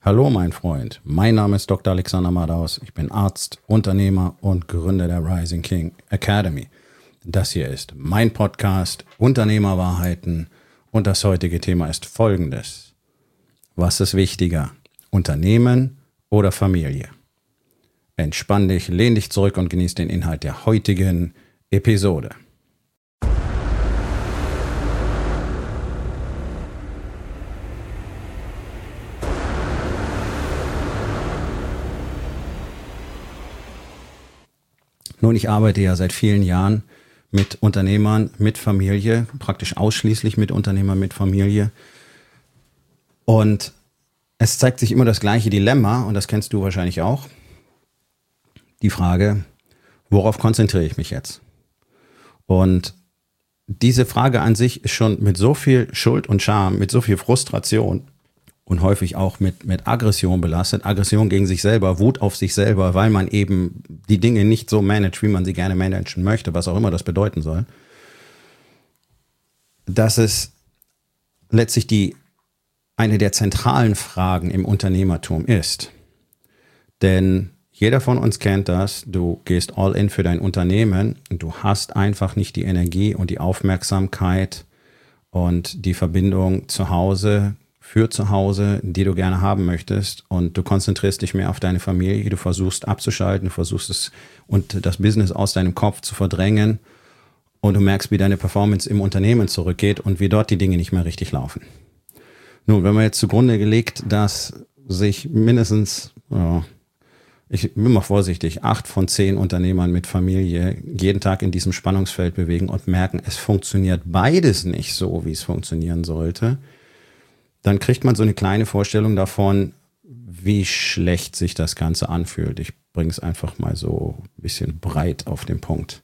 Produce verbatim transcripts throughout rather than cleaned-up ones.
Hallo mein Freund, mein Name ist Doktor Alexander Madaus, ich bin Arzt, Unternehmer und Gründer der Rising King Academy. Das hier ist mein Podcast Unternehmerwahrheiten und das heutige Thema ist folgendes. Was ist wichtiger, Unternehmen oder Familie? Entspann dich, lehn dich zurück und genieß den Inhalt der heutigen Episode. Nun, ich arbeite ja seit vielen Jahren mit Unternehmern, mit Familie, praktisch ausschließlich mit Unternehmern, mit Familie. Und es zeigt sich immer das gleiche Dilemma, und das kennst du wahrscheinlich auch. Die Frage, worauf konzentriere ich mich jetzt? Und diese Frage an sich ist schon mit so viel Schuld und Scham, mit so viel Frustration und häufig auch mit, mit Aggression belastet. Aggression gegen sich selber, Wut auf sich selber, weil man eben die Dinge nicht so managt, wie man sie gerne managen möchte, was auch immer das bedeuten soll. Dass es letztlich die, eine der zentralen Fragen im Unternehmertum ist. Denn jeder von uns kennt das, du gehst all in für dein Unternehmen und du hast einfach nicht die Energie und die Aufmerksamkeit und die Verbindung zu Hause, für zu Hause, die du gerne haben möchtest, und du konzentrierst dich mehr auf deine Familie, du versuchst abzuschalten, du versuchst es und das Business aus deinem Kopf zu verdrängen und du merkst, wie deine Performance im Unternehmen zurückgeht und wie dort die Dinge nicht mehr richtig laufen. Nun, wenn man jetzt zugrunde gelegt, dass sich mindestens, ja, ich bin mal vorsichtig, acht von zehn Unternehmern mit Familie jeden Tag in diesem Spannungsfeld bewegen und merken, es funktioniert beides nicht so, wie es funktionieren sollte, dann kriegt man so eine kleine Vorstellung davon, wie schlecht sich das Ganze anfühlt. Ich bringe es einfach mal so ein bisschen breit auf den Punkt.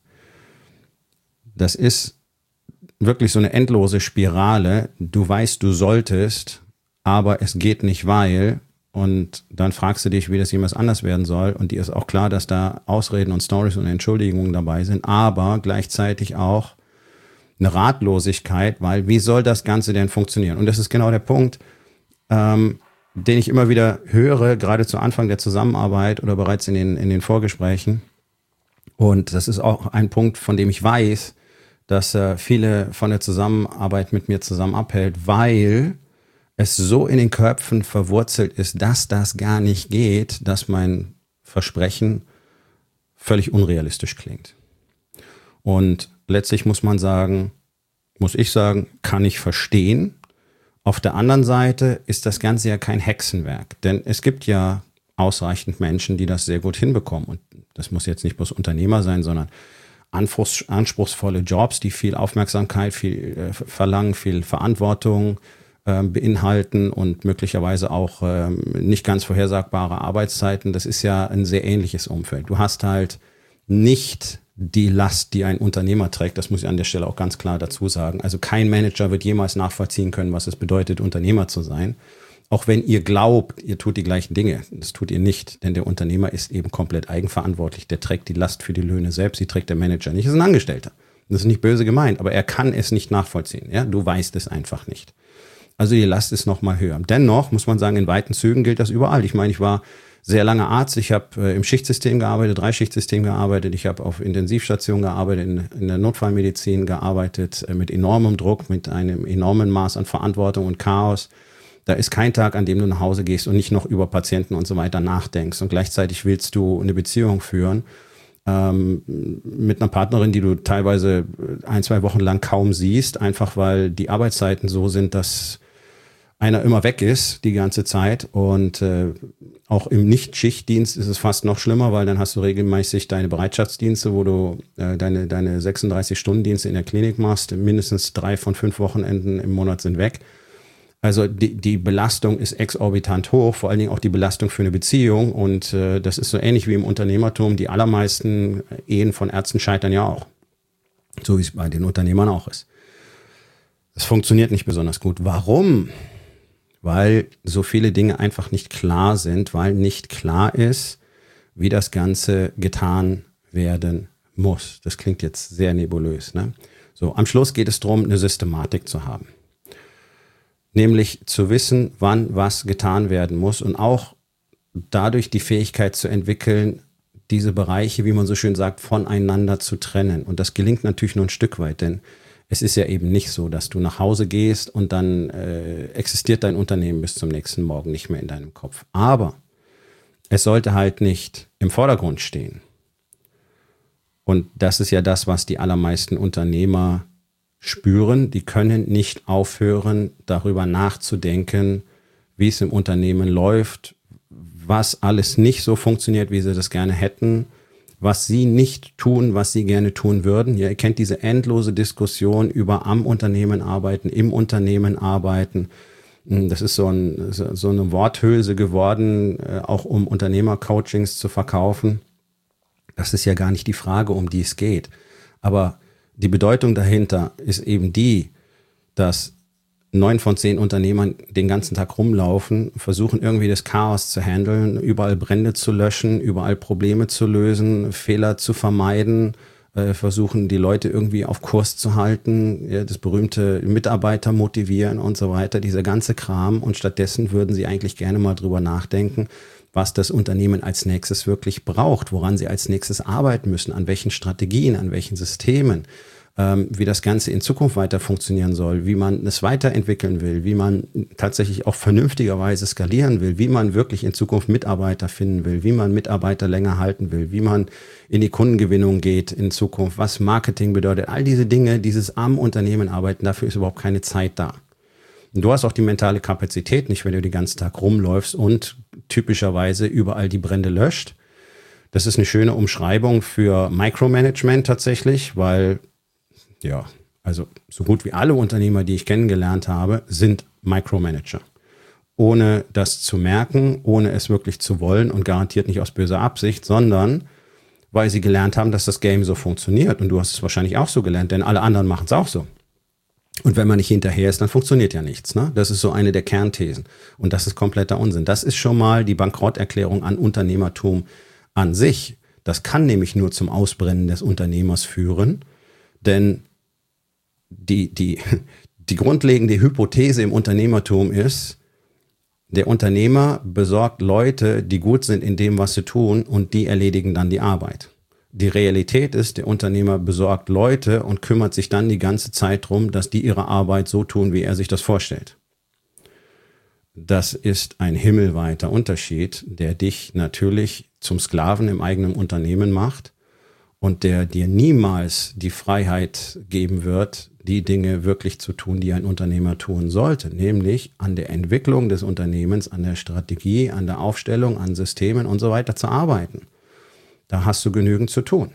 Das ist wirklich so eine endlose Spirale. Du weißt, du solltest, aber es geht nicht, weil. Und dann fragst du dich, wie das jemals anders werden soll. Und dir ist auch klar, dass da Ausreden und Storys und Entschuldigungen dabei sind, aber gleichzeitig auch eine Ratlosigkeit, weil wie soll das Ganze denn funktionieren? Und das ist genau der Punkt, ähm, den ich immer wieder höre, gerade zu Anfang der Zusammenarbeit oder bereits in den, in den Vorgesprächen. Und das ist auch ein Punkt, von dem ich weiß, dass äh, viele von der Zusammenarbeit mit mir zusammen abhält, weil es so in den Köpfen verwurzelt ist, dass das gar nicht geht, dass mein Versprechen völlig unrealistisch klingt. Und letztlich muss man sagen, muss ich sagen, kann ich verstehen. Auf der anderen Seite ist das Ganze ja kein Hexenwerk, denn es gibt ja ausreichend Menschen, die das sehr gut hinbekommen. Und das muss jetzt nicht bloß Unternehmer sein, sondern anspruchsvolle Jobs, die viel Aufmerksamkeit, viel äh, verlangen, viel Verantwortung äh, beinhalten und möglicherweise auch äh, nicht ganz vorhersagbare Arbeitszeiten. Das ist ja ein sehr ähnliches Umfeld. Du hast halt nicht die Last, die ein Unternehmer trägt, das muss ich an der Stelle auch ganz klar dazu sagen. Also kein Manager wird jemals nachvollziehen können, was es bedeutet, Unternehmer zu sein. Auch wenn ihr glaubt, ihr tut die gleichen Dinge. Das tut ihr nicht, denn der Unternehmer ist eben komplett eigenverantwortlich. Der trägt die Last für die Löhne selbst, die trägt der Manager nicht. Das ist ein Angestellter. Das ist nicht böse gemeint, aber er kann es nicht nachvollziehen. Ja, du weißt es einfach nicht. Also die Last ist noch mal höher. Dennoch muss man sagen, in weiten Zügen gilt das überall. Ich meine, ich war sehr lange Arzt. Ich habe äh, im Schichtsystem gearbeitet, Dreischichtsystem gearbeitet. Ich habe auf Intensivstationen gearbeitet, in, in der Notfallmedizin gearbeitet, äh, mit enormem Druck, mit einem enormen Maß an Verantwortung und Chaos. Da ist kein Tag, an dem du nach Hause gehst und nicht noch über Patienten und so weiter nachdenkst. Und gleichzeitig willst du eine Beziehung führen ähm, mit einer Partnerin, die du teilweise ein, zwei Wochen lang kaum siehst, einfach weil die Arbeitszeiten so sind, dass einer immer weg ist die ganze Zeit, und äh, auch im Nicht-Schichtdienst ist es fast noch schlimmer, weil dann hast du regelmäßig deine Bereitschaftsdienste, wo du äh, deine deine sechsunddreißig-Stunden-Dienste in der Klinik machst. Mindestens drei von fünf Wochenenden im Monat sind weg. Also die die Belastung ist exorbitant hoch, vor allen Dingen auch die Belastung für eine Beziehung, und äh, das ist so ähnlich wie im Unternehmertum. Die allermeisten Ehen von Ärzten scheitern ja auch, so wie es bei den Unternehmern auch ist. Das funktioniert nicht besonders gut. Warum? Weil so viele Dinge einfach nicht klar sind, weil nicht klar ist, wie das Ganze getan werden muss. Das klingt jetzt sehr nebulös, ne? So, am Schluss geht es darum, eine Systematik zu haben. nämlich zu wissen, wann was getan werden muss und auch dadurch die Fähigkeit zu entwickeln, diese Bereiche, wie man so schön sagt, voneinander zu trennen. Und das gelingt natürlich nur ein Stück weit, denn es ist ja eben nicht so, dass du nach Hause gehst und dann äh, existiert dein Unternehmen bis zum nächsten Morgen nicht mehr in deinem Kopf. Aber es sollte halt nicht im Vordergrund stehen. Und das ist ja das, was die allermeisten Unternehmer spüren. Die können nicht aufhören, darüber nachzudenken, wie es im Unternehmen läuft, was alles nicht so funktioniert, wie sie das gerne hätten, was sie nicht tun, was sie gerne tun würden. Ja, ihr kennt diese endlose Diskussion über am Unternehmen arbeiten, im Unternehmen arbeiten. Das ist so, ein, so eine Worthülse geworden, auch um Unternehmercoachings zu verkaufen. Das ist ja gar nicht die Frage, um die es geht. Aber die Bedeutung dahinter ist eben die, dass neun von zehn Unternehmern den ganzen Tag rumlaufen, versuchen irgendwie das Chaos zu handeln, überall Brände zu löschen, überall Probleme zu lösen, Fehler zu vermeiden, äh, versuchen die Leute irgendwie auf Kurs zu halten, ja, das berühmte Mitarbeiter motivieren und so weiter, dieser ganze Kram. Und stattdessen würden sie eigentlich gerne mal drüber nachdenken, was das Unternehmen als nächstes wirklich braucht, woran sie als nächstes arbeiten müssen, an welchen Strategien, an welchen Systemen, wie das Ganze in Zukunft weiter funktionieren soll, wie man es weiterentwickeln will, wie man tatsächlich auch vernünftigerweise skalieren will, wie man wirklich in Zukunft Mitarbeiter finden will, wie man Mitarbeiter länger halten will, wie man in die Kundengewinnung geht in Zukunft, was Marketing bedeutet. All diese Dinge, dieses am Unternehmen arbeiten, dafür ist überhaupt keine Zeit da. Und du hast auch die mentale Kapazität nicht, wenn du den ganzen Tag rumläufst und typischerweise überall die Brände löscht. Das ist eine schöne Umschreibung für Micromanagement tatsächlich, weil ja, also so gut wie alle Unternehmer, die ich kennengelernt habe, sind Micromanager. Ohne das zu merken, ohne es wirklich zu wollen und garantiert nicht aus böser Absicht, sondern weil sie gelernt haben, dass das Game so funktioniert. Und du hast es wahrscheinlich auch so gelernt, denn alle anderen machen es auch so. Und wenn man nicht hinterher ist, dann funktioniert ja nichts. Ne? Das ist so eine der Kernthesen. Und das ist kompletter Unsinn. Das ist schon mal die Bankrotterklärung an Unternehmertum an sich. Das kann nämlich nur zum Ausbrennen des Unternehmers führen, denn Die, die, die grundlegende Hypothese im Unternehmertum ist, der Unternehmer besorgt Leute, die gut sind in dem, was sie tun, und die erledigen dann die Arbeit. Die Realität ist, der Unternehmer besorgt Leute und kümmert sich dann die ganze Zeit darum, dass die ihre Arbeit so tun, wie er sich das vorstellt. Das ist ein himmelweiter Unterschied, der dich natürlich zum Sklaven im eigenen Unternehmen macht und der dir niemals die Freiheit geben wird, die Dinge wirklich zu tun, die ein Unternehmer tun sollte, nämlich an der Entwicklung des Unternehmens, an der Strategie, an der Aufstellung, an Systemen und so weiter zu arbeiten. Da hast du genügend zu tun.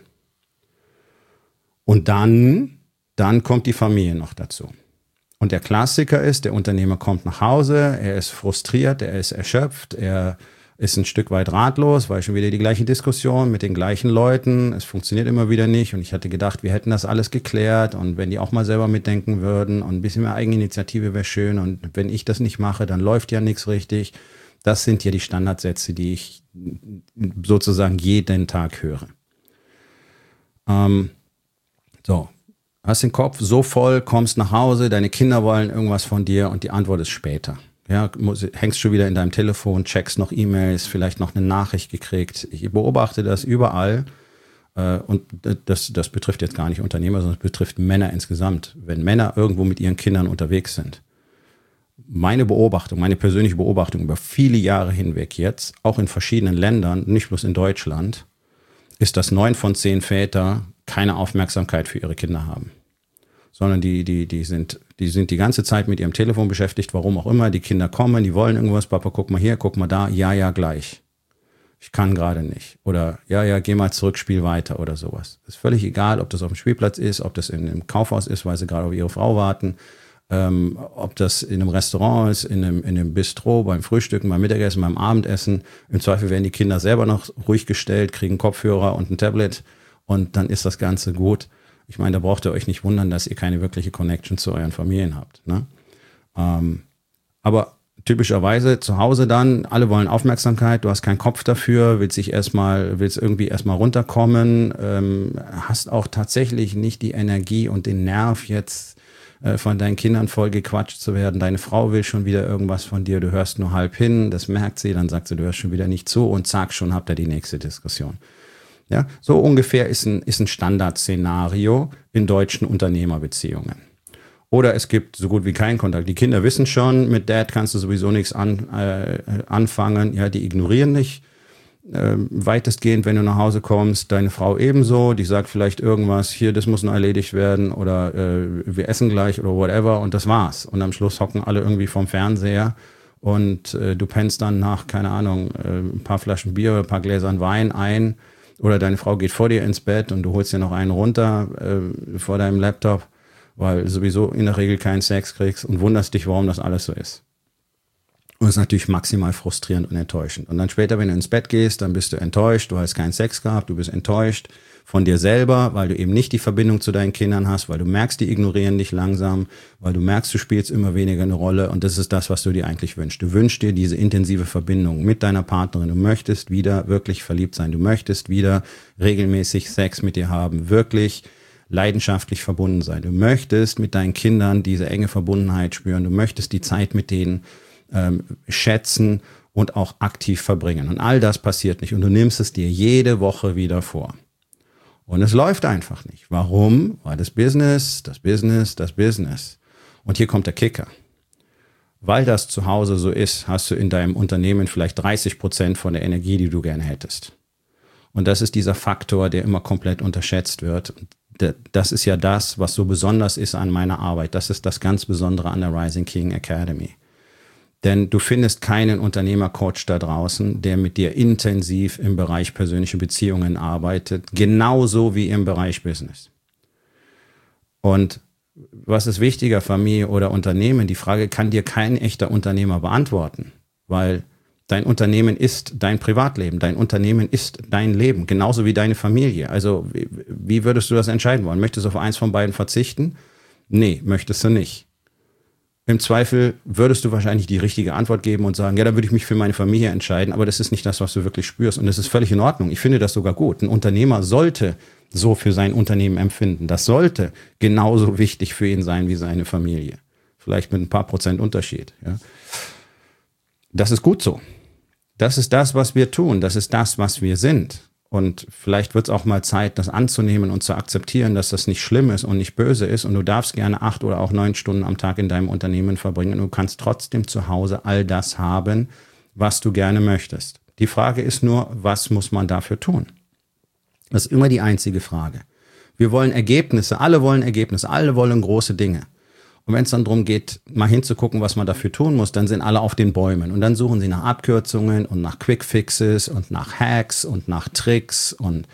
Und dann, dann kommt die Familie noch dazu. Und der Klassiker ist, der Unternehmer kommt nach Hause, er ist frustriert, er ist erschöpft, er ist ein Stück weit ratlos, weil schon wieder die gleiche Diskussion mit den gleichen Leuten. Es funktioniert immer wieder nicht und ich hatte gedacht, wir hätten das alles geklärt und wenn die auch mal selber mitdenken würden und ein bisschen mehr Eigeninitiative wäre schön und wenn ich das nicht mache, dann läuft ja nichts richtig. Das sind ja die Standardsätze, die ich sozusagen jeden Tag höre. Ähm, so, hast den Kopf so voll, kommst nach Hause, deine Kinder wollen irgendwas von dir und die Antwort ist später. Ja, muss, hängst schon wieder in deinem Telefon, checkst noch E-Mails, vielleicht noch eine Nachricht gekriegt. Ich beobachte das überall äh, und das, das betrifft jetzt gar nicht Unternehmer, sondern es betrifft Männer insgesamt. Wenn Männer irgendwo mit ihren Kindern unterwegs sind. Meine Beobachtung, meine persönliche Beobachtung über viele Jahre hinweg jetzt, auch in verschiedenen Ländern, nicht bloß in Deutschland, ist, dass neun von zehn Väter keine Aufmerksamkeit für ihre Kinder haben. Sondern die, die, die sind, die sind die ganze Zeit mit ihrem Telefon beschäftigt, warum auch immer. Die Kinder kommen, die wollen irgendwas, Papa, guck mal hier, guck mal da, ja, ja, gleich. Ich kann gerade nicht. Oder ja, ja, geh mal zurück, spiel weiter oder sowas. Ist völlig egal, ob das auf dem Spielplatz ist, ob das in einem Kaufhaus ist, weil sie gerade auf ihre Frau warten, ähm, ob das in einem Restaurant ist, in einem, in einem Bistro, beim Frühstücken, beim Mittagessen, beim Abendessen. Im Zweifel werden die Kinder selber noch ruhig gestellt, kriegen Kopfhörer und ein Tablet und dann ist das Ganze gut. Ich meine, da braucht ihr euch nicht wundern, dass ihr keine wirkliche Connection zu euren Familien habt. Ne? Ähm, aber typischerweise zu Hause dann, alle wollen Aufmerksamkeit, du hast keinen Kopf dafür, willst dich erstmal, willst irgendwie erstmal runterkommen, ähm, hast auch tatsächlich nicht die Energie und den Nerv jetzt äh, von deinen Kindern voll gequatscht zu werden. Deine Frau will schon wieder irgendwas von dir, du hörst nur halb hin, das merkt sie, dann sagt sie, du hörst schon wieder nicht zu und zack, schon habt ihr die nächste Diskussion. Ja, so ungefähr ist ein, ist ein Standardszenario in deutschen Unternehmerbeziehungen. Oder es gibt so gut wie keinen Kontakt. Die Kinder wissen schon, mit Dad kannst du sowieso nichts an, äh, anfangen. Ja, die ignorieren dich äh, weitestgehend, wenn du nach Hause kommst. Deine Frau ebenso. Die sagt vielleicht irgendwas, hier, das muss noch erledigt werden oder äh, wir essen gleich oder whatever und das war's. Und am Schluss hocken alle irgendwie vorm Fernseher und äh, du pennst dann nach, keine Ahnung, äh, ein paar Flaschen Bier oder ein paar Gläsern Wein ein oder deine Frau geht vor dir ins Bett und du holst dir noch einen runter äh, vor deinem Laptop, weil du sowieso in der Regel keinen Sex kriegst und wunderst dich, warum das alles so ist. Und das ist natürlich maximal frustrierend und enttäuschend. Und dann später, wenn du ins Bett gehst, dann bist du enttäuscht, du hast keinen Sex gehabt, du bist enttäuscht von dir selber, weil du eben nicht die Verbindung zu deinen Kindern hast, weil du merkst, die ignorieren dich langsam, weil du merkst, du spielst immer weniger eine Rolle und das ist das, was du dir eigentlich wünschst. Du wünschst dir diese intensive Verbindung mit deiner Partnerin, du möchtest wieder wirklich verliebt sein, du möchtest wieder regelmäßig Sex mit ihr haben, wirklich leidenschaftlich verbunden sein. Du möchtest mit deinen Kindern diese enge Verbundenheit spüren. Du möchtest die Zeit mit denen ähm, schätzen und auch aktiv verbringen. Und all das passiert nicht. Und du nimmst es dir jede Woche wieder vor. Und es läuft einfach nicht. Warum? Weil das Business, das Business, das Business. Und hier kommt der Kicker. Weil das zu Hause so ist, hast du in deinem Unternehmen vielleicht dreißig Prozent von der Energie, die du gerne hättest. Und das ist dieser Faktor, der immer komplett unterschätzt wird. Das ist ja das, was so besonders ist an meiner Arbeit. Das ist das ganz Besondere an der Rising King Academy. Denn du findest keinen Unternehmercoach da draußen, der mit dir intensiv im Bereich persönliche Beziehungen arbeitet, genauso wie im Bereich Business. Und was ist wichtiger, Familie oder Unternehmen? Die Frage kann dir kein echter Unternehmer beantworten, weil dein Unternehmen ist dein Privatleben, dein Unternehmen ist dein Leben, genauso wie deine Familie. Also wie, wie würdest du das entscheiden wollen? Möchtest du auf eins von beiden verzichten? Nee, möchtest du nicht. Im Zweifel würdest du wahrscheinlich die richtige Antwort geben und sagen, ja, dann würde ich mich für meine Familie entscheiden, aber das ist nicht das, was du wirklich spürst und das ist völlig in Ordnung. Ich finde das sogar gut. Ein Unternehmer sollte so für sein Unternehmen empfinden. Das sollte genauso wichtig für ihn sein wie seine Familie. Vielleicht mit ein paar Prozent Unterschied. Ja. Das ist gut so. Das ist das, was wir tun. Das ist das, was wir sind. Und vielleicht wird es auch mal Zeit, das anzunehmen und zu akzeptieren, dass das nicht schlimm ist und nicht böse ist. Und du darfst gerne acht oder auch neun Stunden am Tag in deinem Unternehmen verbringen. Und du kannst trotzdem zu Hause all das haben, was du gerne möchtest. Die Frage ist nur, was muss man dafür tun? Das ist immer die einzige Frage. Wir wollen Ergebnisse. Alle wollen Ergebnisse. Alle wollen große Dinge. Und wenn es dann darum geht, mal hinzugucken, was man dafür tun muss, dann sind alle auf den Bäumen. Und dann suchen sie nach Abkürzungen und nach Quickfixes und nach Hacks und nach Tricks und,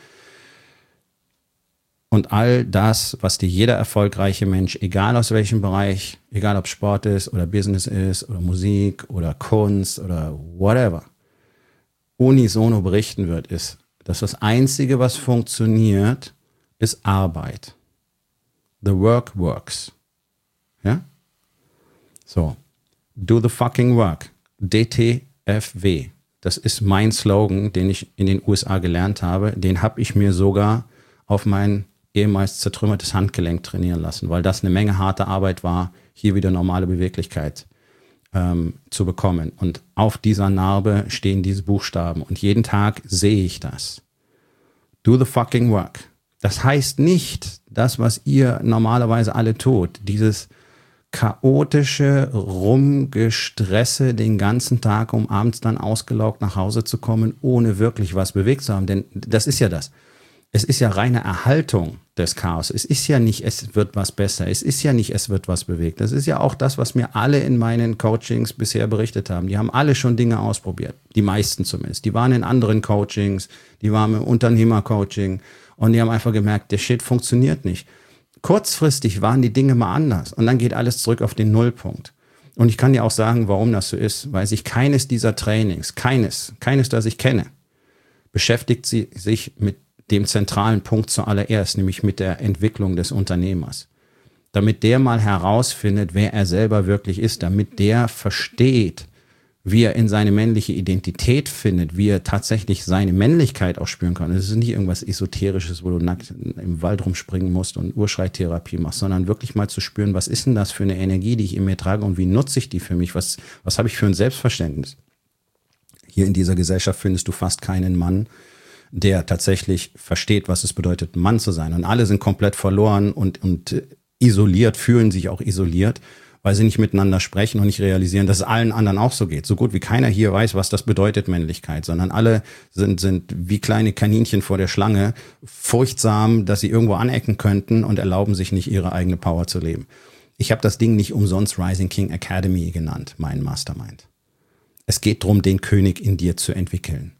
und all das, was dir jeder erfolgreiche Mensch, egal aus welchem Bereich, egal ob Sport ist oder Business ist oder Musik oder Kunst oder whatever, unisono berichten wird, ist, dass das Einzige, was funktioniert, ist Arbeit. The work works. Ja? So. Do the fucking work. D T F W. Das ist mein Slogan, den ich in den U S A gelernt habe. Den habe ich mir sogar auf mein ehemals zertrümmertes Handgelenk trainieren lassen, weil das eine Menge harte Arbeit war, hier wieder normale Beweglichkeit ähm, zu bekommen. Und auf dieser Narbe stehen diese Buchstaben. Und jeden Tag sehe ich das. Do the fucking work. Das heißt nicht das, was ihr normalerweise alle tut. Dieses chaotische Rumgestresse den ganzen Tag, um abends dann ausgelaugt nach Hause zu kommen, ohne wirklich was bewegt zu haben. Denn das ist ja das. Es ist ja reine Erhaltung des Chaos. Es ist ja nicht, es wird was besser. Es ist ja nicht, es wird was bewegt. Das ist ja auch das, was mir alle in meinen Coachings bisher berichtet haben. Die haben alle schon Dinge ausprobiert. Die meisten zumindest. Die waren in anderen Coachings, die waren im Unternehmercoaching und die haben einfach gemerkt, der Shit funktioniert nicht. Kurzfristig waren die Dinge mal anders und dann geht alles zurück auf den Nullpunkt. Und ich kann dir auch sagen, warum das so ist, weil sich keines dieser Trainings, keines, keines, das ich kenne, beschäftigt sie sich mit dem zentralen Punkt zuallererst, nämlich mit der Entwicklung des Unternehmers. Damit der mal herausfindet, wer er selber wirklich ist, damit der versteht, wie er in seine männliche Identität findet, wie er tatsächlich seine Männlichkeit auch spüren kann. Es ist nicht irgendwas Esoterisches, wo du nackt im Wald rumspringen musst und Urschreitherapie machst, sondern wirklich mal zu spüren, was ist denn das für eine Energie, die ich in mir trage und wie nutze ich die für mich? Was, was habe ich für ein Selbstverständnis? Hier in dieser Gesellschaft findest du fast keinen Mann, der tatsächlich versteht, was es bedeutet, Mann zu sein. Und alle sind komplett verloren und, und isoliert, fühlen sich auch isoliert, weil sie nicht miteinander sprechen und nicht realisieren, dass es allen anderen auch so geht. So gut wie keiner hier weiß, was das bedeutet, Männlichkeit, sondern alle sind, sind wie kleine Kaninchen vor der Schlange, furchtsam, dass sie irgendwo anecken könnten und erlauben sich nicht, ihre eigene Power zu leben. Ich habe das Ding nicht umsonst Rising King Academy genannt, mein Mastermind. Es geht darum, den König in dir zu entwickeln.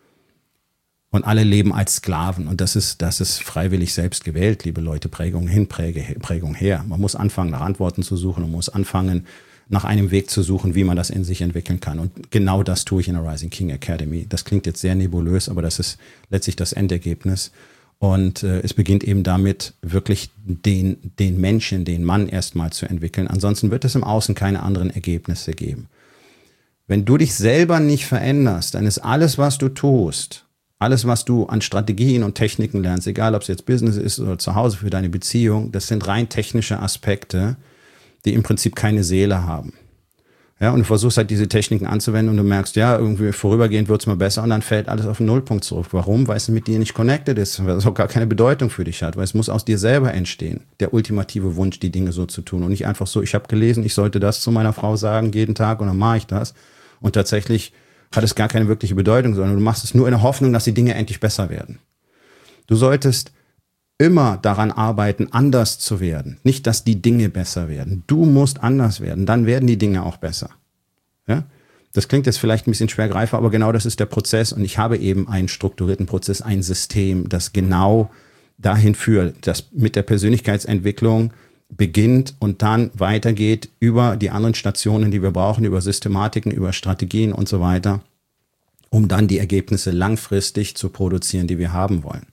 Und alle leben als Sklaven. Und das ist, das ist freiwillig selbst gewählt, liebe Leute. Prägung hin, Präge, Prägung her. Man muss anfangen, nach Antworten zu suchen. Man muss anfangen, nach einem Weg zu suchen, wie man das in sich entwickeln kann. Und genau das tue ich in der Rising King Academy. Das klingt jetzt sehr nebulös, aber das ist letztlich das Endergebnis. Und äh, es beginnt eben damit, wirklich den, den Menschen, den Mann erstmal zu entwickeln. Ansonsten wird es im Außen keine anderen Ergebnisse geben. Wenn du dich selber nicht veränderst, dann ist alles, was du tust, alles, was du an Strategien und Techniken lernst, egal ob es jetzt Business ist oder zu Hause für deine Beziehung, das sind rein technische Aspekte, die im Prinzip keine Seele haben. Ja, und du versuchst halt diese Techniken anzuwenden und du merkst, ja, irgendwie vorübergehend wird es mal besser und dann fällt alles auf den Nullpunkt zurück. Warum? Weil es mit dir nicht connected ist, weil es auch gar keine Bedeutung für dich hat, weil es muss aus dir selber entstehen, der ultimative Wunsch, die Dinge so zu tun und nicht einfach so, ich habe gelesen, ich sollte das zu meiner Frau sagen jeden Tag und dann mache ich das und tatsächlich hat es gar keine wirkliche Bedeutung, sondern du machst es nur in der Hoffnung, dass die Dinge endlich besser werden. Du solltest immer daran arbeiten, anders zu werden. Nicht, dass die Dinge besser werden. Du musst anders werden, dann werden die Dinge auch besser. Ja? Das klingt jetzt vielleicht ein bisschen schwer greifbar, aber genau das ist der Prozess und ich habe eben einen strukturierten Prozess, ein System, das genau dahin führt, dass mit der Persönlichkeitsentwicklung beginnt und dann weitergeht über die anderen Stationen, die wir brauchen, über Systematiken, über Strategien und so weiter, um dann die Ergebnisse langfristig zu produzieren, die wir haben wollen.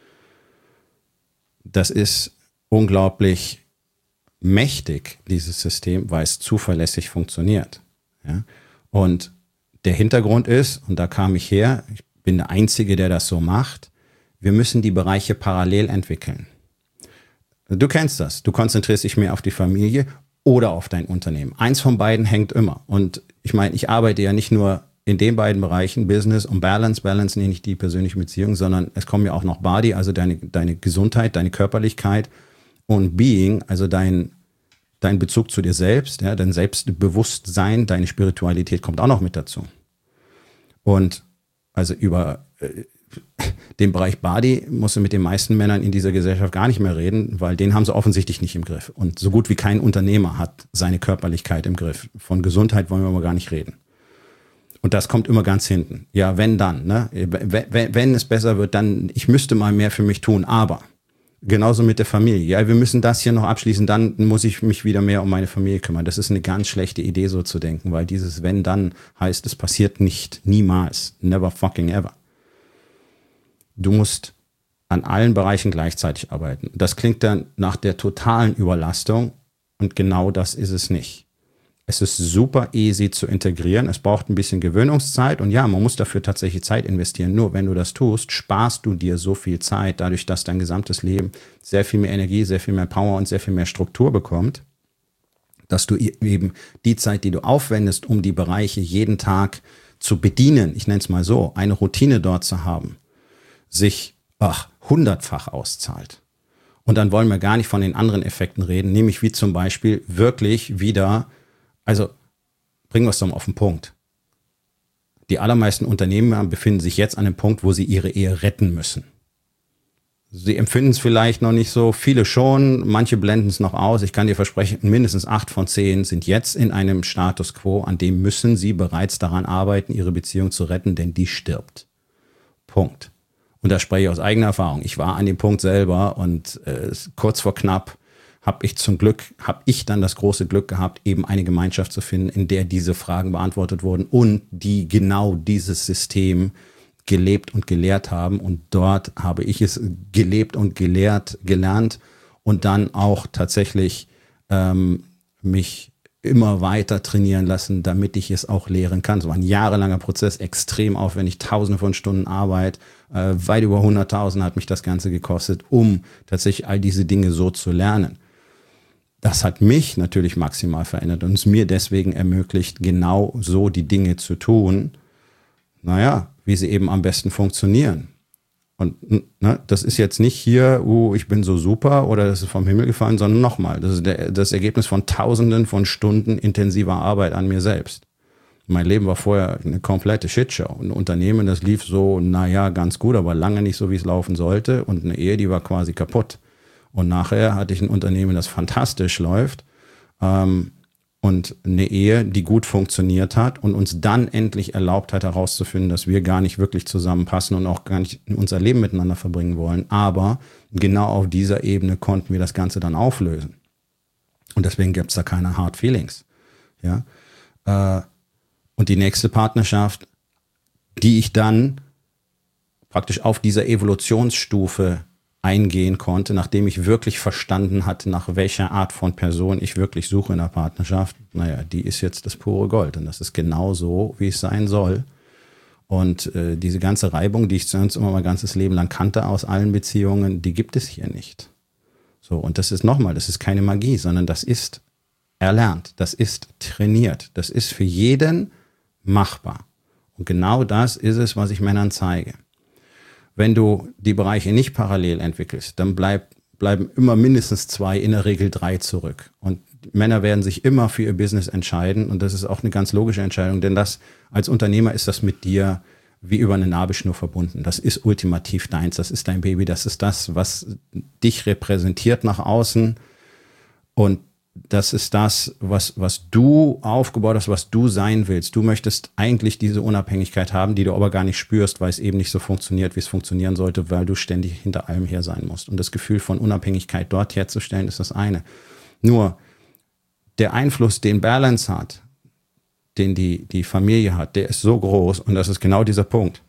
Das ist unglaublich mächtig, dieses System, weil es zuverlässig funktioniert. Ja? Und der Hintergrund ist, und da kam ich her, ich bin der Einzige, der das so macht, wir müssen die Bereiche parallel entwickeln. Du kennst das. Du konzentrierst dich mehr auf die Familie oder auf dein Unternehmen. Eins von beiden hängt immer. Und ich meine, ich arbeite ja nicht nur in den beiden Bereichen, Business und Balance. Balance nenne ich die persönliche Beziehung, sondern es kommen ja auch noch Body, also deine, deine Gesundheit, deine Körperlichkeit und Being, also dein, dein Bezug zu dir selbst, ja, dein Selbstbewusstsein, deine Spiritualität kommt auch noch mit dazu. Und also über äh, den Bereich Body musst du mit den meisten Männern in dieser Gesellschaft gar nicht mehr reden, weil den haben sie offensichtlich nicht im Griff. Und so gut wie kein Unternehmer hat seine Körperlichkeit im Griff. Von Gesundheit wollen wir aber gar nicht reden. Und das kommt immer ganz hinten. Ja, wenn dann, ne? Wenn, wenn es besser wird, dann, ich müsste mal mehr für mich tun, aber genauso mit der Familie. Ja, wir müssen das hier noch abschließen, dann muss ich mich wieder mehr um meine Familie kümmern. Das ist eine ganz schlechte Idee, so zu denken, weil dieses wenn dann heißt, es passiert nicht, niemals, never fucking ever. Du musst an allen Bereichen gleichzeitig arbeiten. Das klingt dann nach der totalen Überlastung und genau das ist es nicht. Es ist super easy zu integrieren. Es braucht ein bisschen Gewöhnungszeit und ja, man muss dafür tatsächlich Zeit investieren. Nur wenn du das tust, sparst du dir so viel Zeit, dadurch, dass dein gesamtes Leben sehr viel mehr Energie, sehr viel mehr Power und sehr viel mehr Struktur bekommt, dass du eben die Zeit, die du aufwendest, um die Bereiche jeden Tag zu bedienen, ich nenne es mal so, eine Routine dort zu haben, sich ach, hundertfach auszahlt. Und dann wollen wir gar nicht von den anderen Effekten reden, nämlich wie zum Beispiel wirklich wieder, also bringen wir es doch mal auf den Punkt. Die allermeisten Unternehmer befinden sich jetzt an dem Punkt, wo sie ihre Ehe retten müssen. Sie empfinden es vielleicht noch nicht so, viele schon, manche blenden es noch aus. Ich kann dir versprechen, mindestens acht von zehn sind jetzt in einem Status quo, an dem müssen sie bereits daran arbeiten, ihre Beziehung zu retten, denn die stirbt. Punkt. Und da spreche ich aus eigener Erfahrung. Ich war an dem Punkt selber und äh, kurz vor knapp habe ich zum Glück, habe ich dann das große Glück gehabt, eben eine Gemeinschaft zu finden, in der diese Fragen beantwortet wurden und die genau dieses System gelebt und gelehrt haben. Und dort habe ich es gelebt und gelehrt, gelernt und dann auch tatsächlich ähm, mich immer weiter trainieren lassen, damit ich es auch lehren kann. Es war ein jahrelanger Prozess, extrem aufwendig, tausende von Stunden Arbeit, äh, weit über hunderttausend hat mich das Ganze gekostet, um tatsächlich all diese Dinge so zu lernen. Das hat mich natürlich maximal verändert und es mir deswegen ermöglicht, genau so die Dinge zu tun, naja, wie sie eben am besten funktionieren. Und ne, das ist jetzt nicht hier, uh, ich bin so super oder das ist vom Himmel gefallen, sondern nochmal, das ist der, das Ergebnis von Tausenden von Stunden intensiver Arbeit an mir selbst. Mein Leben war vorher eine komplette Shitshow. Ein Unternehmen, das lief so, naja, ganz gut, aber lange nicht so, wie es laufen sollte. Und eine Ehe, die war quasi kaputt. Und nachher hatte ich ein Unternehmen, das fantastisch läuft. Ähm, Und eine Ehe, die gut funktioniert hat und uns dann endlich erlaubt hat, herauszufinden, dass wir gar nicht wirklich zusammenpassen und auch gar nicht unser Leben miteinander verbringen wollen. Aber genau auf dieser Ebene konnten wir das Ganze dann auflösen. Und deswegen gibt es da keine Hard Feelings. Ja? Und die nächste Partnerschaft, die ich dann praktisch auf dieser Evolutionsstufe eingehen konnte, nachdem ich wirklich verstanden hatte, nach welcher Art von Person ich wirklich suche in der Partnerschaft, naja, die ist jetzt das pure Gold. Und das ist genau so, wie es sein soll. Und äh, diese ganze Reibung, die ich sonst immer mein ganzes Leben lang kannte aus allen Beziehungen, die gibt es hier nicht. So, und das ist nochmal, das ist keine Magie, sondern das ist erlernt, das ist trainiert, das ist für jeden machbar. Und genau das ist es, was ich Männern zeige. Wenn du die Bereiche nicht parallel entwickelst, dann bleib, bleiben immer mindestens zwei, in der Regel drei zurück. Und Männer werden sich immer für ihr Business entscheiden. Und das ist auch eine ganz logische Entscheidung, denn das als Unternehmer ist das mit dir wie über eine Nabelschnur verbunden. Das ist ultimativ deins, das ist dein Baby, das ist das, was dich repräsentiert nach außen. Und das ist das, was, was du aufgebaut hast, was du sein willst. Du möchtest eigentlich diese Unabhängigkeit haben, die du aber gar nicht spürst, weil es eben nicht so funktioniert, wie es funktionieren sollte, weil du ständig hinter allem her sein musst. Und das Gefühl von Unabhängigkeit dort herzustellen, ist das eine. Nur der Einfluss, den Balance hat, den die, die Familie hat, der ist so groß und das ist genau dieser Punkt.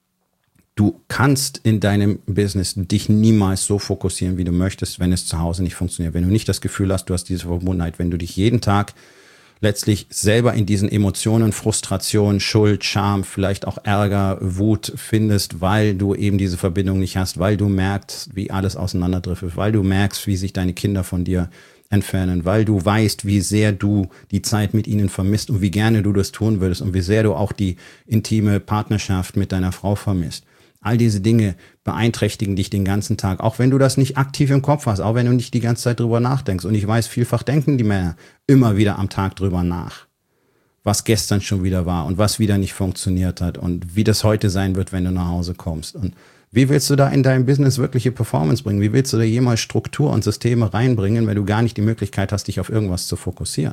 Du kannst in deinem Business dich niemals so fokussieren, wie du möchtest, wenn es zu Hause nicht funktioniert. Wenn du nicht das Gefühl hast, du hast diese Verbundenheit, wenn du dich jeden Tag letztlich selber in diesen Emotionen, Frustration, Schuld, Scham, vielleicht auch Ärger, Wut findest, weil du eben diese Verbindung nicht hast, weil du merkst, wie alles auseinanderdriftet, weil du merkst, wie sich deine Kinder von dir entfernen, weil du weißt, wie sehr du die Zeit mit ihnen vermisst und wie gerne du das tun würdest und wie sehr du auch die intime Partnerschaft mit deiner Frau vermisst. All diese Dinge beeinträchtigen dich den ganzen Tag, auch wenn du das nicht aktiv im Kopf hast, auch wenn du nicht die ganze Zeit drüber nachdenkst. Und ich weiß, vielfach denken die Männer immer wieder am Tag drüber nach, was gestern schon wieder war und was wieder nicht funktioniert hat und wie das heute sein wird, wenn du nach Hause kommst. Und wie willst du da in deinem Business wirkliche Performance bringen? Wie willst du da jemals Struktur und Systeme reinbringen, wenn du gar nicht die Möglichkeit hast, dich auf irgendwas zu fokussieren?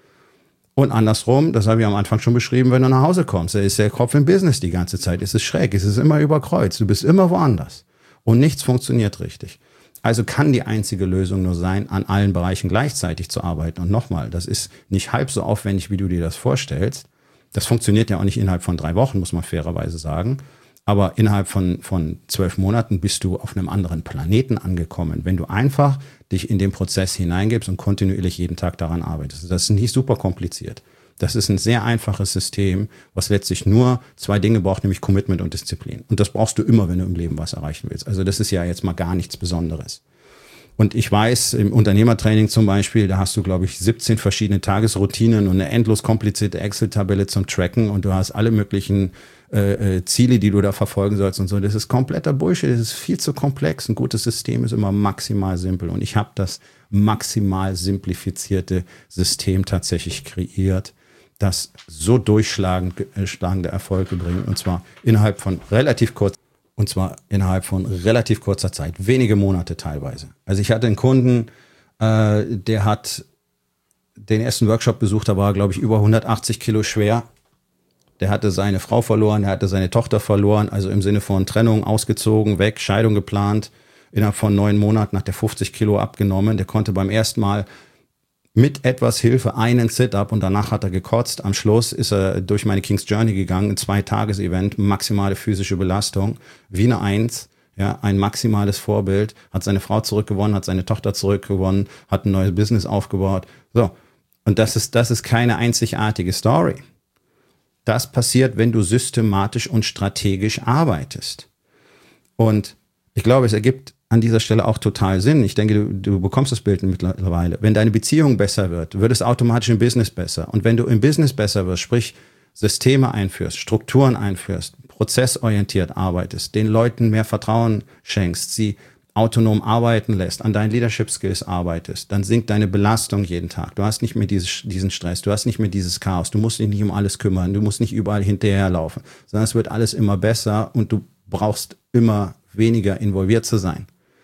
Und andersrum, das habe ich am Anfang schon beschrieben, wenn du nach Hause kommst, da ist der Kopf im Business die ganze Zeit, es ist schräg, es ist immer überkreuzt, du bist immer woanders und nichts funktioniert richtig. Also kann die einzige Lösung nur sein, an allen Bereichen gleichzeitig zu arbeiten. Und nochmal, das ist nicht halb so aufwendig, wie du dir das vorstellst. Das funktioniert ja auch nicht innerhalb von drei Wochen, muss man fairerweise sagen. Aber innerhalb von, von zwölf Monaten bist du auf einem anderen Planeten angekommen, wenn du einfach dich in den Prozess hineingibst und kontinuierlich jeden Tag daran arbeitest. Das ist nicht super kompliziert. Das ist ein sehr einfaches System, was letztlich nur zwei Dinge braucht, nämlich Commitment und Disziplin. Und das brauchst du immer, wenn du im Leben was erreichen willst. Also das ist ja jetzt mal gar nichts Besonderes. Und ich weiß, im Unternehmertraining zum Beispiel, da hast du, glaube ich, siebzehn verschiedene Tagesroutinen und eine endlos komplizierte Excel-Tabelle zum Tracken und du hast alle möglichen äh, äh, Ziele, die du da verfolgen sollst und so. Das ist kompletter Bullshit, das ist viel zu komplex. Ein gutes System ist immer maximal simpel und ich habe das maximal simplifizierte System tatsächlich kreiert, das so durchschlagende äh, Erfolge bringt und zwar innerhalb von relativ kurz Und zwar innerhalb von relativ kurzer Zeit, wenige Monate teilweise. Also ich hatte einen Kunden, äh, der hat den ersten Workshop besucht, da war er, glaube ich, über hundertachtzig Kilo schwer. Der hatte seine Frau verloren, der hatte seine Tochter verloren, also im Sinne von Trennung, ausgezogen, weg, Scheidung geplant. Innerhalb von neun Monaten hat er fünfzig Kilo abgenommen. Der konnte beim ersten Mal mit etwas Hilfe einen Sit-Up und danach hat er gekotzt. Am Schluss ist er durch meine King's Journey gegangen, ein Zwei-Tages-Event, maximale physische Belastung, wie eine Eins, ja, ein maximales Vorbild, hat seine Frau zurückgewonnen, hat seine Tochter zurückgewonnen, hat ein neues Business aufgebaut. So, Und das ist, das ist keine einzigartige Story. Das passiert, wenn du systematisch und strategisch arbeitest. Und ich glaube, es ergibt an dieser Stelle auch total Sinn. Ich denke, du, du bekommst das Bild mittlerweile. Wenn deine Beziehung besser wird, wird es automatisch im Business besser. Und wenn du im Business besser wirst, sprich Systeme einführst, Strukturen einführst, prozessorientiert arbeitest, den Leuten mehr Vertrauen schenkst, sie autonom arbeiten lässt, an deinen Leadership Skills arbeitest, dann sinkt deine Belastung jeden Tag. Du hast nicht mehr dieses, diesen Stress, du hast nicht mehr dieses Chaos, du musst dich nicht um alles kümmern, du musst nicht überall hinterherlaufen, sondern es wird alles immer besser und du brauchst immer weniger involviert zu sein.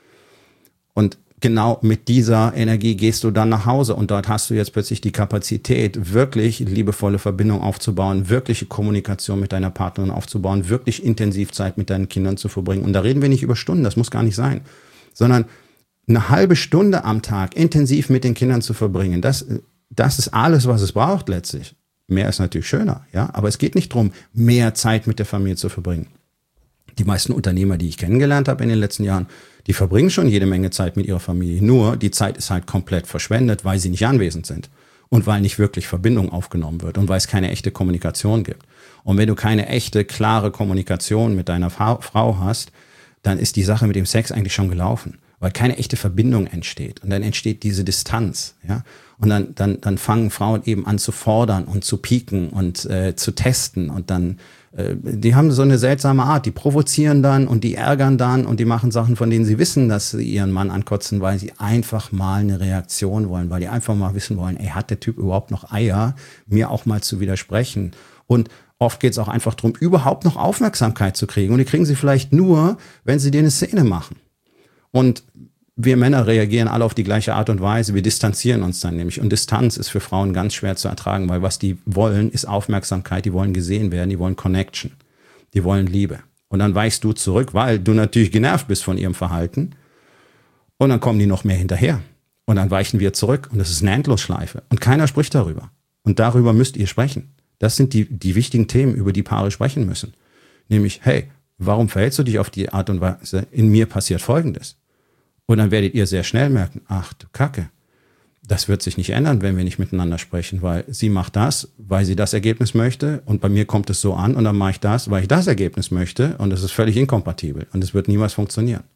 Und genau mit dieser Energie gehst du dann nach Hause und dort hast du jetzt plötzlich die Kapazität, wirklich liebevolle Verbindung aufzubauen, wirkliche Kommunikation mit deiner Partnerin aufzubauen, wirklich intensiv Zeit mit deinen Kindern zu verbringen. Und da reden wir nicht über Stunden, das muss gar nicht sein, sondern eine halbe Stunde am Tag intensiv mit den Kindern zu verbringen. Das, das ist alles, was es braucht letztlich. Mehr ist natürlich schöner, ja, aber es geht nicht darum, mehr Zeit mit der Familie zu verbringen. Die meisten Unternehmer, die ich kennengelernt habe in den letzten Jahren, die verbringen schon jede Menge Zeit mit ihrer Familie. Nur die Zeit ist halt komplett verschwendet, weil sie nicht anwesend sind und weil nicht wirklich Verbindung aufgenommen wird und weil es keine echte Kommunikation gibt. Und wenn du keine echte, klare Kommunikation mit deiner Frau hast, dann ist die Sache mit dem Sex eigentlich schon gelaufen, weil keine echte Verbindung entsteht. Und dann entsteht diese Distanz, ja. Und dann, dann, dann fangen Frauen eben an zu fordern und zu pieken und äh, zu testen und dann die haben so eine seltsame Art, die provozieren dann und die ärgern dann und die machen Sachen, von denen sie wissen, dass sie ihren Mann ankotzen, weil sie einfach mal eine Reaktion wollen, weil die einfach mal wissen wollen, ey, hat der Typ überhaupt noch Eier, mir auch mal zu widersprechen? Und oft geht es auch einfach darum, überhaupt noch Aufmerksamkeit zu kriegen und die kriegen sie vielleicht nur, wenn sie dir eine Szene machen. Und wir Männer reagieren alle auf die gleiche Art und Weise. Wir distanzieren uns dann nämlich. Und Distanz ist für Frauen ganz schwer zu ertragen, weil was die wollen, ist Aufmerksamkeit. Die wollen gesehen werden, die wollen Connection. Die wollen Liebe. Und dann weichst du zurück, weil du natürlich genervt bist von ihrem Verhalten. Und dann kommen die noch mehr hinterher. Und dann weichen wir zurück. Und das ist eine Endlosschleife. Und keiner spricht darüber. Und darüber müsst ihr sprechen. Das sind die, die wichtigen Themen, über die Paare sprechen müssen. Nämlich, hey, warum verhältst du dich auf die Art und Weise? In mir passiert Folgendes. Und dann werdet ihr sehr schnell merken, ach du Kacke, das wird sich nicht ändern, wenn wir nicht miteinander sprechen, weil sie macht das, weil sie das Ergebnis möchte und bei mir kommt es so an und dann mache ich das, weil ich das Ergebnis möchte und es ist völlig inkompatibel und es wird niemals funktionieren.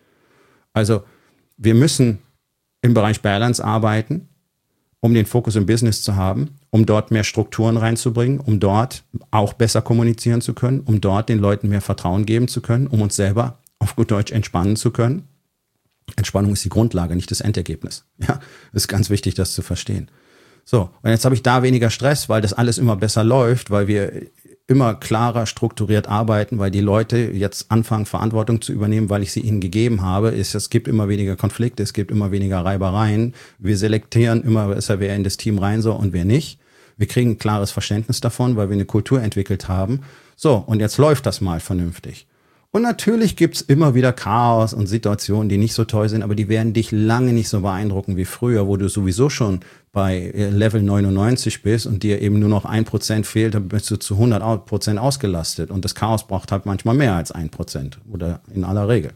Also wir müssen im Bereich Balance arbeiten, um den Fokus im Business zu haben, um dort mehr Strukturen reinzubringen, um dort auch besser kommunizieren zu können, um dort den Leuten mehr Vertrauen geben zu können, um uns selber auf gut Deutsch entspannen zu können. Entspannung ist die Grundlage, nicht das Endergebnis. Ja, ist ganz wichtig, das zu verstehen. So, und jetzt habe ich da weniger Stress, weil das alles immer besser läuft, weil wir immer klarer strukturiert arbeiten, weil die Leute jetzt anfangen, Verantwortung zu übernehmen, weil ich sie ihnen gegeben habe. Es gibt immer weniger Konflikte, es gibt immer weniger Reibereien. Wir selektieren immer besser, wer in das Team rein soll und wer nicht. Wir kriegen ein klares Verständnis davon, weil wir eine Kultur entwickelt haben. So, und jetzt läuft das mal vernünftig. Und natürlich gibt's immer wieder Chaos und Situationen, die nicht so toll sind, aber die werden dich lange nicht so beeindrucken wie früher, wo du sowieso schon bei Level neunundneunzig bist und dir eben nur noch ein Prozent fehlt, dann bist du zu hundert Prozent ausgelastet. Und das Chaos braucht halt manchmal mehr als ein Prozent oder in aller Regel.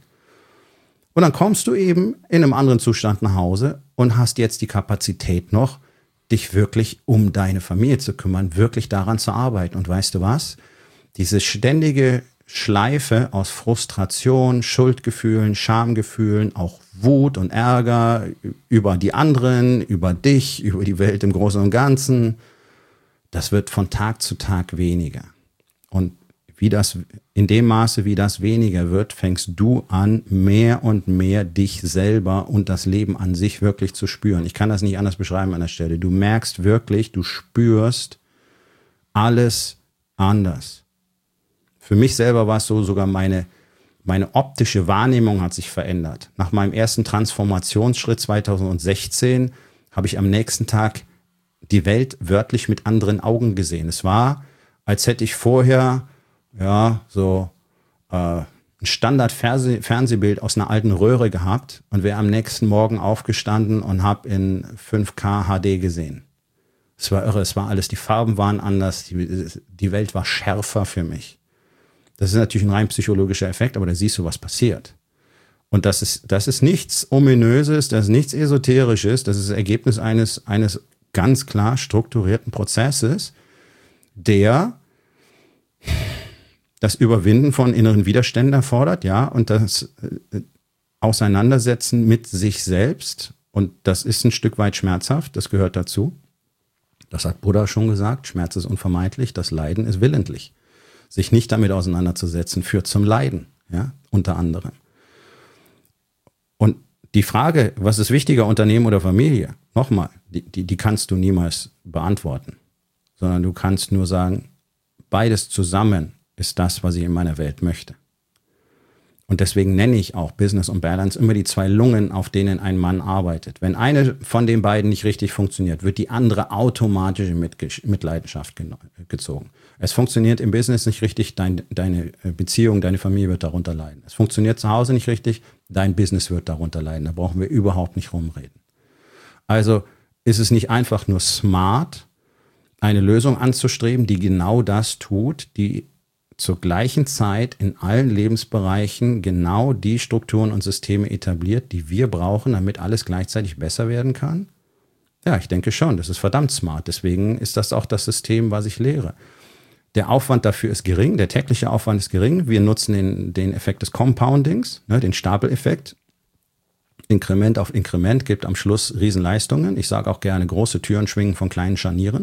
Und dann kommst du eben in einem anderen Zustand nach Hause und hast jetzt die Kapazität noch, dich wirklich um deine Familie zu kümmern, wirklich daran zu arbeiten. Und weißt du was? Diese ständige Schleife aus Frustration, Schuldgefühlen, Schamgefühlen, auch Wut und Ärger über die anderen, über dich, über die Welt im Großen und Ganzen, das wird von Tag zu Tag weniger. Und wie das, in dem Maße, wie das weniger wird, fängst du an, mehr und mehr dich selber und das Leben an sich wirklich zu spüren. Ich kann das nicht anders beschreiben an der Stelle. Du merkst wirklich, du spürst alles anders. Für mich selber war es so, sogar meine, meine optische Wahrnehmung hat sich verändert. Nach meinem ersten Transformationsschritt zweitausendsechzehn habe ich am nächsten Tag die Welt wörtlich mit anderen Augen gesehen. Es war, als hätte ich vorher ja so äh, ein Standard-Fernsehbild aus einer alten Röhre gehabt und wäre am nächsten Morgen aufgestanden und habe in fünf K H D gesehen. Es war irre, es war alles, die Farben waren anders, die, die Welt war schärfer für mich. Das ist natürlich ein rein psychologischer Effekt, aber da siehst du, was passiert. Und das ist, das ist nichts Ominöses, das ist nichts Esoterisches, das ist das Ergebnis eines, eines ganz klar strukturierten Prozesses, der das Überwinden von inneren Widerständen erfordert, ja, und das Auseinandersetzen mit sich selbst. Und das ist ein Stück weit schmerzhaft, das gehört dazu. Das hat Buddha schon gesagt, Schmerz ist unvermeidlich, das Leiden ist willentlich. Sich nicht damit auseinanderzusetzen, führt zum Leiden, ja, unter anderem. Und die Frage, was ist wichtiger, Unternehmen oder Familie? Nochmal, die, die, die kannst du niemals beantworten, sondern du kannst nur sagen, beides zusammen ist das, was ich in meiner Welt möchte. Und deswegen nenne ich auch Business und Balance immer die zwei Lungen, auf denen ein Mann arbeitet. Wenn eine von den beiden nicht richtig funktioniert, wird die andere automatisch in Mitleidenschaft gezogen. Es funktioniert im Business nicht richtig, dein, deine Beziehung, deine Familie wird darunter leiden. Es funktioniert zu Hause nicht richtig, dein Business wird darunter leiden. Da brauchen wir überhaupt nicht rumreden. Also ist es nicht einfach nur smart, eine Lösung anzustreben, die genau das tut, die zur gleichen Zeit in allen Lebensbereichen genau die Strukturen und Systeme etabliert, die wir brauchen, damit alles gleichzeitig besser werden kann? Ja, ich denke schon, das ist verdammt smart. Deswegen ist das auch das System, was ich lehre. Der Aufwand dafür ist gering, der tägliche Aufwand ist gering. Wir nutzen den, den Effekt des Compoundings, ne, den Stapeleffekt. Inkrement auf Inkrement gibt am Schluss Riesenleistungen. Ich sage auch gerne, große Türen schwingen von kleinen Scharnieren.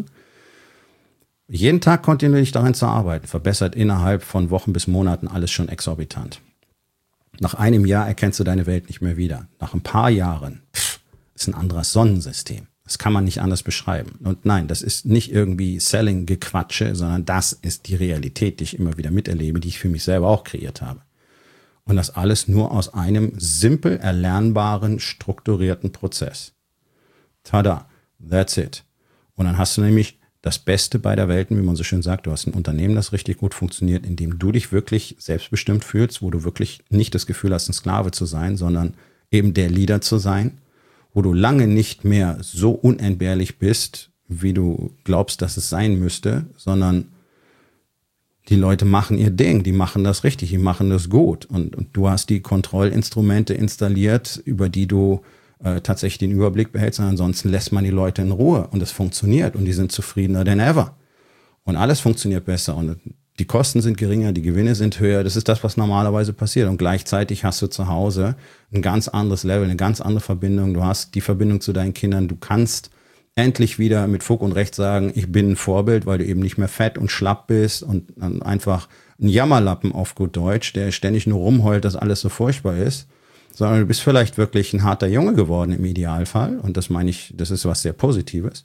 Jeden Tag kontinuierlich daran zu arbeiten, verbessert innerhalb von Wochen bis Monaten alles schon exorbitant. Nach einem Jahr erkennst du deine Welt nicht mehr wieder. Nach ein paar Jahren pff, ist ein anderes Sonnensystem. Das kann man nicht anders beschreiben. Und nein, das ist nicht irgendwie Selling-Gequatsche, sondern das ist die Realität, die ich immer wieder miterlebe, die ich für mich selber auch kreiert habe. Und das alles nur aus einem simpel erlernbaren, strukturierten Prozess. Tada, that's it. Und dann hast du nämlich das Beste beider Welten, wie man so schön sagt. Du hast ein Unternehmen, das richtig gut funktioniert, in dem du dich wirklich selbstbestimmt fühlst, wo du wirklich nicht das Gefühl hast, ein Sklave zu sein, sondern eben der Leader zu sein, wo du lange nicht mehr so unentbehrlich bist, wie du glaubst, dass es sein müsste, sondern die Leute machen ihr Ding, die machen das richtig, die machen das gut. Und, und du hast die Kontrollinstrumente installiert, über die du äh, tatsächlich den Überblick behältst. Und ansonsten lässt man die Leute in Ruhe und es funktioniert und die sind zufriedener denn ever. Und alles funktioniert besser und die Kosten sind geringer, die Gewinne sind höher. Das ist das, was normalerweise passiert. Und gleichzeitig hast du zu Hause ein ganz anderes Level, eine ganz andere Verbindung. Du hast die Verbindung zu deinen Kindern. Du kannst endlich wieder mit Fug und Recht sagen, ich bin ein Vorbild, weil du eben nicht mehr fett und schlapp bist und einfach ein Jammerlappen auf gut Deutsch, der ständig nur rumheult, dass alles so furchtbar ist, sondern du bist vielleicht wirklich ein harter Junge geworden im Idealfall. Und das meine ich, das ist was sehr Positives.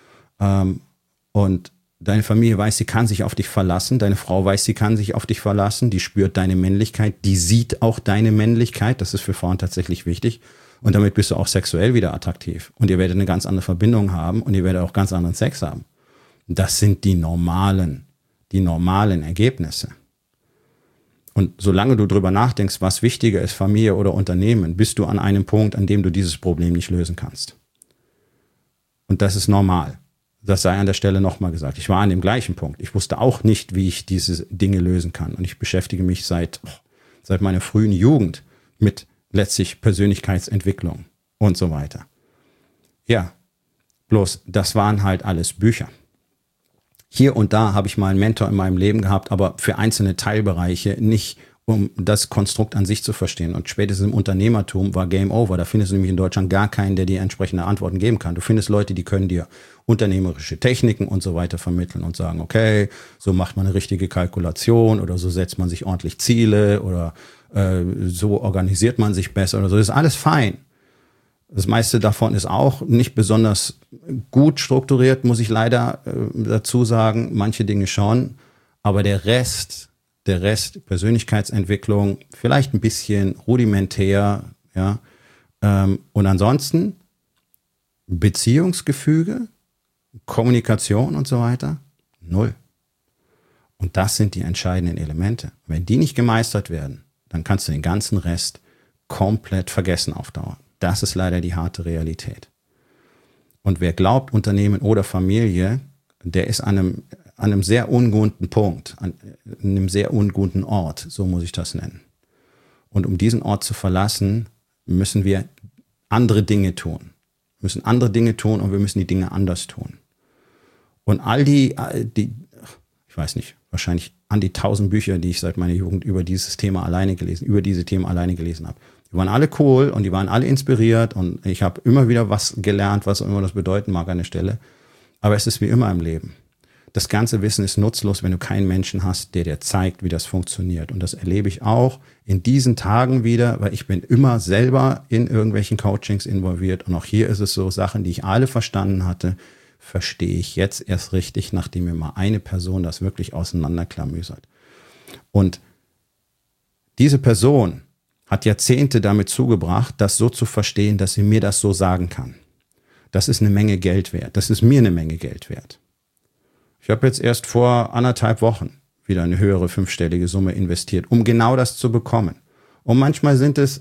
Und deine Familie weiß, sie kann sich auf dich verlassen. Deine Frau weiß, sie kann sich auf dich verlassen. Die spürt deine Männlichkeit. Die sieht auch deine Männlichkeit. Das ist für Frauen tatsächlich wichtig. Und damit bist du auch sexuell wieder attraktiv. Und ihr werdet eine ganz andere Verbindung haben und ihr werdet auch ganz anderen Sex haben. Das sind die normalen, die normalen Ergebnisse. Und solange du drüber nachdenkst, was wichtiger ist, Familie oder Unternehmen, bist du an einem Punkt, an dem du dieses Problem nicht lösen kannst. Und das ist normal. Das sei an der Stelle nochmal gesagt. Ich war an dem gleichen Punkt. Ich wusste auch nicht, wie ich diese Dinge lösen kann. Und ich beschäftige mich seit, seit meiner frühen Jugend mit letztlich Persönlichkeitsentwicklung und so weiter. Ja, bloß das waren halt alles Bücher. Hier und da habe ich mal einen Mentor in meinem Leben gehabt, aber für einzelne Teilbereiche nicht, um das Konstrukt an sich zu verstehen. Und spätestens im Unternehmertum war Game Over. Da findest du nämlich in Deutschland gar keinen, der dir entsprechende Antworten geben kann. Du findest Leute, die können dir unternehmerische Techniken und so weiter vermitteln und sagen, okay, so macht man eine richtige Kalkulation oder so setzt man sich ordentlich Ziele oder äh, so organisiert man sich besser oder so. Das ist alles fein. Das meiste davon ist auch nicht besonders gut strukturiert, muss ich leider äh, dazu sagen. Manche Dinge schon. Aber der Rest, der Rest, Persönlichkeitsentwicklung, vielleicht ein bisschen rudimentär, ja. Ähm, und ansonsten Beziehungsgefüge, Kommunikation und so weiter, null. Und das sind die entscheidenden Elemente. Wenn die nicht gemeistert werden, dann kannst du den ganzen Rest komplett vergessen auf Dauer. Das ist leider die harte Realität. Und wer glaubt, Unternehmen oder Familie, der ist an einem, an einem sehr unguten Punkt, an einem sehr unguten Ort, so muss ich das nennen. Und um diesen Ort zu verlassen, müssen wir andere Dinge tun. müssen andere Dinge tun und wir müssen die Dinge anders tun. Und all die, die, ich weiß nicht, wahrscheinlich an die tausend Bücher, die ich seit meiner Jugend über dieses Thema alleine gelesen, über diese Themen alleine gelesen habe. Die waren alle cool und die waren alle inspiriert und ich habe immer wieder was gelernt, was auch immer das bedeuten mag an der Stelle. Aber es ist wie immer im Leben. Das ganze Wissen ist nutzlos, wenn du keinen Menschen hast, der dir zeigt, wie das funktioniert. Und das erlebe ich auch in diesen Tagen wieder, weil ich bin immer selber in irgendwelchen Coachings involviert. Und auch hier ist es so, Sachen, die ich alle verstanden hatte, verstehe ich jetzt erst richtig, nachdem mir mal eine Person das wirklich auseinanderklamüsert. Und diese Person hat Jahrzehnte damit zugebracht, das so zu verstehen, dass sie mir das so sagen kann. Das ist eine Menge Geld wert. Das ist mir eine Menge Geld wert. Ich habe jetzt erst vor anderthalb Wochen wieder eine höhere fünfstellige Summe investiert, um genau das zu bekommen. Und manchmal sind es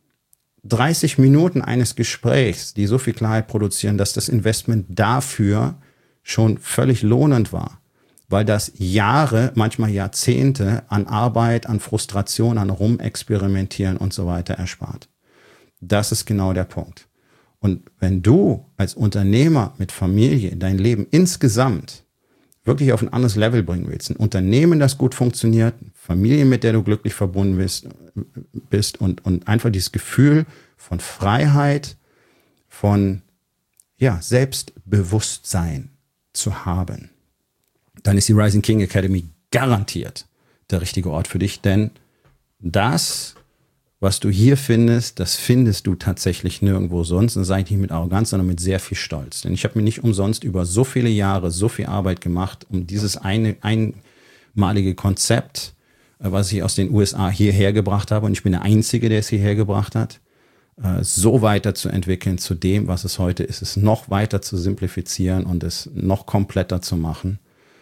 dreißig Minuten eines Gesprächs, die so viel Klarheit produzieren, dass das Investment dafür schon völlig lohnend war, weil das Jahre, manchmal Jahrzehnte an Arbeit, an Frustration, an Rumexperimentieren und so weiter erspart. Das ist genau der Punkt. Und wenn du als Unternehmer mit Familie dein Leben insgesamt wirklich auf ein anderes Level bringen willst, ein Unternehmen, das gut funktioniert, Familie, mit der du glücklich verbunden bist, bist und, und einfach dieses Gefühl von Freiheit, von ja, Selbstbewusstsein zu haben, dann ist die Rising King Academy garantiert der richtige Ort für dich, denn das, was du hier findest, das findest du tatsächlich nirgendwo sonst. Und das sage ich nicht mit Arroganz, sondern mit sehr viel Stolz. Denn ich habe mir nicht umsonst über so viele Jahre so viel Arbeit gemacht, um dieses eine einmalige Konzept, was ich aus den U S A hierher gebracht habe, und ich bin der Einzige, der es hierher gebracht hat, so weiterzuentwickeln zu dem, was es heute ist, es noch weiter zu simplifizieren und es noch kompletter zu machen.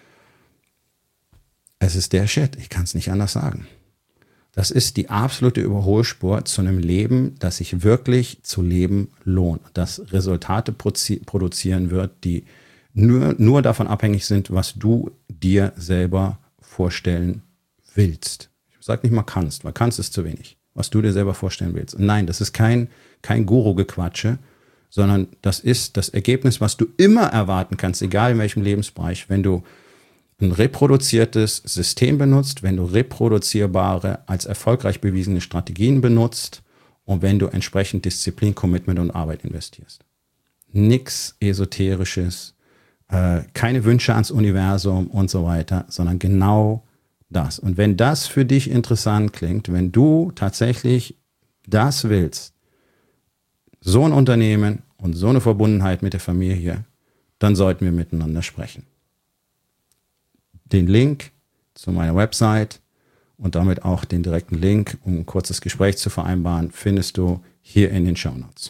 Es ist der Shit, ich kann es nicht anders sagen. Das ist die absolute Überholspur zu einem Leben, das sich wirklich zu leben lohnt, das Resultate produzieren wird, die nur, nur davon abhängig sind, was du dir selber vorstellen willst. Ich sage nicht mal kannst, weil kannst ist zu wenig. Was du dir selber vorstellen willst. Und nein, das ist kein, kein Guru-Gequatsche, sondern das ist das Ergebnis, was du immer erwarten kannst, egal in welchem Lebensbereich, wenn du ein reproduziertes System benutzt, wenn du reproduzierbare, als erfolgreich bewiesene Strategien benutzt und wenn du entsprechend Disziplin, Commitment und Arbeit investierst. Nix Esoterisches, äh, keine Wünsche ans Universum und so weiter, sondern genau das. Und wenn das für dich interessant klingt, wenn du tatsächlich das willst, so ein Unternehmen und so eine Verbundenheit mit der Familie, dann sollten wir miteinander sprechen. Den Link zu meiner Website und damit auch den direkten Link, um ein kurzes Gespräch zu vereinbaren, findest du hier in den Shownotes.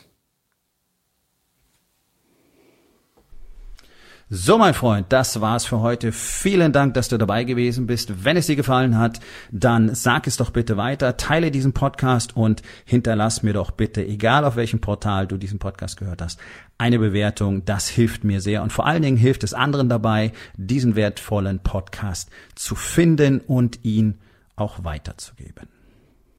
So, mein Freund, das war's für heute. Vielen Dank, dass du dabei gewesen bist. Wenn es dir gefallen hat, dann sag es doch bitte weiter, teile diesen Podcast und hinterlass mir doch bitte, egal auf welchem Portal du diesen Podcast gehört hast, eine Bewertung. Das hilft mir sehr und vor allen Dingen hilft es anderen dabei, diesen wertvollen Podcast zu finden und ihn auch weiterzugeben.